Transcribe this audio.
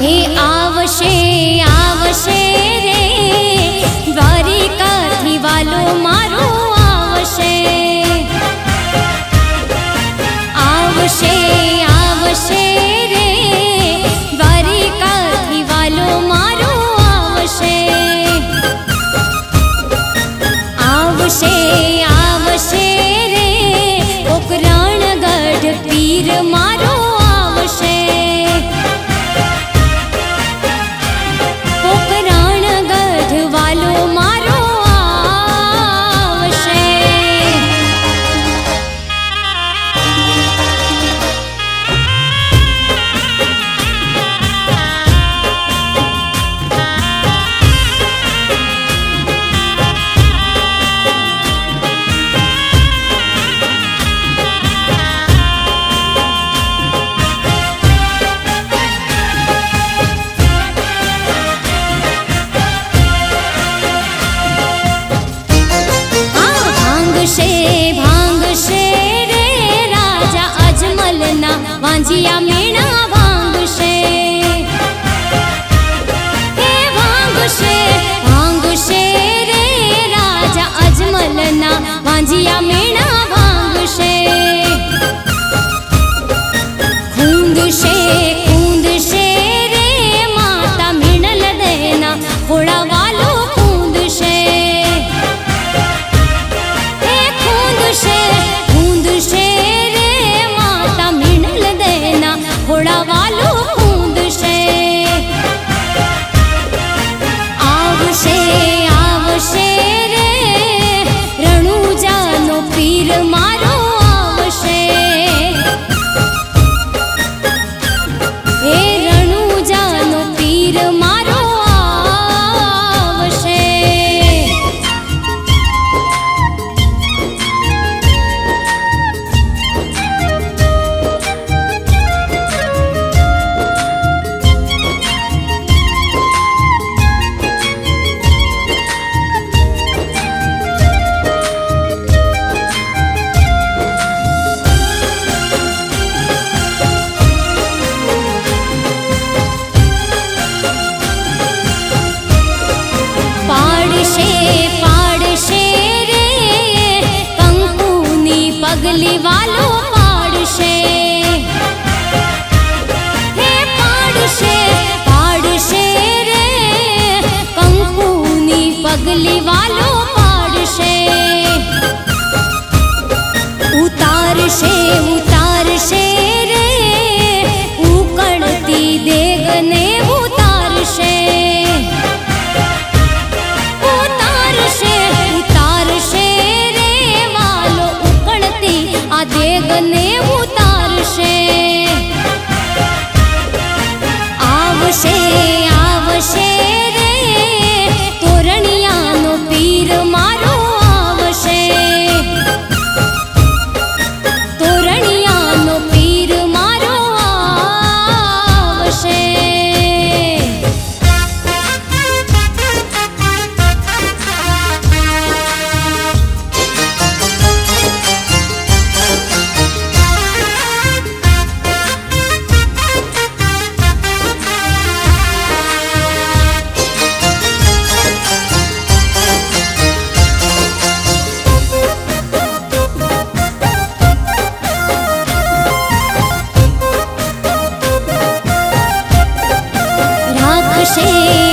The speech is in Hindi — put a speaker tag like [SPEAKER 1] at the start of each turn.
[SPEAKER 1] हे आवशे आवशे रे द्वारिकाथी वालो मारो आवशे आवशे आवशे रे द्वारिकाथी वालो मारो आवशे आवशे आवशे रे पोकरणगढ़ पीर मारो आवशे पोकरणगढ़ वालो मारो आवशे भांगशे रे राजा अजमल ना वांजिया मीणा भांगशे हे भांगशे भांगशे रे राजा अजमल ना वांजिया मीणा भांगशे खूंदशे खूंदशे रे माता मीणल देना घोड़ा वालो खूंदशे खूंदशे रे माता मीणल देना घोड़ा वालो खूंदशे आवशे आवशे रे रणुजानो पीर मारो आवशे हे रणुजानो पीर मारो आवशे पाड़शे रे कंकुनी पगली वालो पाड़शे हे पाड़शे पाड़शे रे कंकुनी पगली वालो पाड़शे उतारशे उतारशे रे उकड़ती देगने उतारशे उतारशे रे वालो उकड़ती आ देगने उतारशे आवशे आवशे रे तोरणियानो पीर मारो आवशे तोरणियानो पीर मारो आवशे राखशे